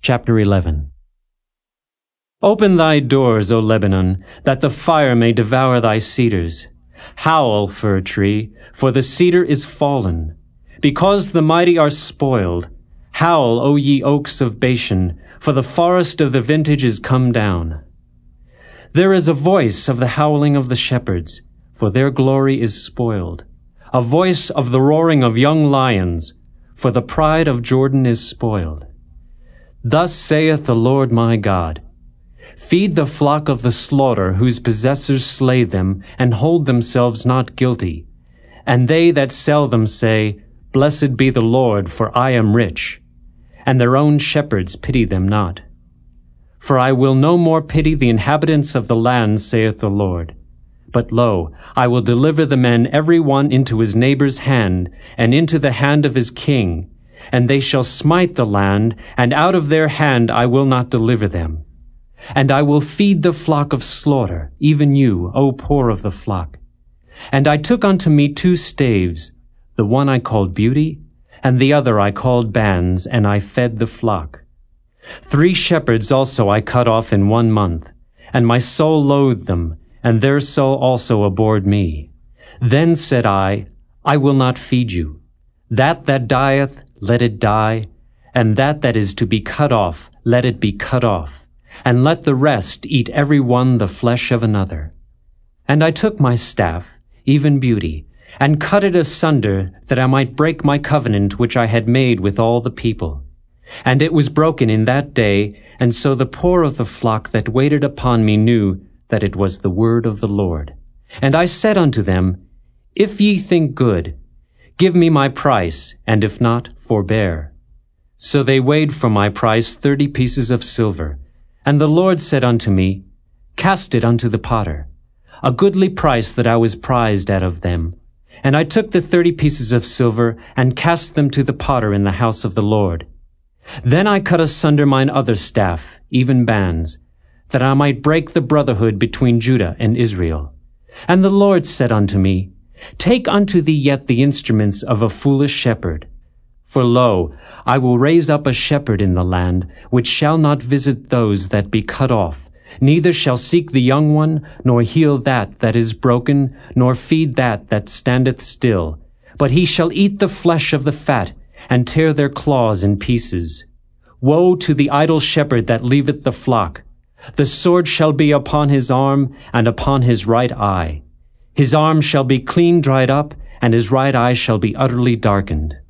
Chapter 11. Open thy doors, O Lebanon, that the fire may devour thy cedars. Howl, fir tree, for the cedar is fallen, because the mighty are spoiled. Howl, O ye oaks of Bashan, for the forest of the vintage is come down. There is a voice of the howling of the shepherds, for their glory is spoiled. A voice of the roaring of young lions, for the pride of Jordan is spoiled. Thus saith the Lord my God, feed the flock of the slaughter, whose possessors slay them, and hold themselves not guilty. And they that sell them say, Blessed be the Lord, for I am rich. And their own shepherds pity them not. For I will no more pity the inhabitants of the land, saith the Lord. But lo, I will deliver the men every one into his neighbor's hand, and into the hand of his king. And they shall smite the land, and out of their hand I will not deliver them. And I will feed the flock of slaughter, even you, O poor of the flock. And I took unto me 2 staves, the one I called Beauty, and the other I called Bands, and I fed the flock. 3 shepherds also I cut off in 1 month, and my soul loathed them, and their soul also abhorred me. Then said I will not feed you. That dieth, let it die, and that is to be cut off, let it be cut off, and let the rest eat every one the flesh of another. And I took my staff, even Beauty, and cut it asunder, that I might break my covenant which I had made with all the people. And it was broken in that day, and so the poor of the flock that waited upon me knew that it was the word of the Lord. And I said unto them, If ye think good, give me my price, and if not, forbear. So they weighed for my price 30 pieces of silver. And the Lord said unto me, Cast it unto the potter, a goodly price that I was prized out of them. And I took the 30 pieces of silver, and cast them to the potter in the house of the Lord. Then I cut asunder mine other staff, even Bands, that I might break the brotherhood between Judah and Israel. And the Lord said unto me, Take unto thee yet the instruments of a foolish shepherd. For lo, I will raise up a shepherd in the land, which shall not visit those that be cut off, neither shall seek the young one, nor heal that is broken, nor feed that standeth still. But he shall eat the flesh of the fat, and tear their claws in pieces. Woe to the idle shepherd that leaveth the flock! The sword shall be upon his arm, and upon his right eye. His arm shall be clean dried up, and his right eye shall be utterly darkened.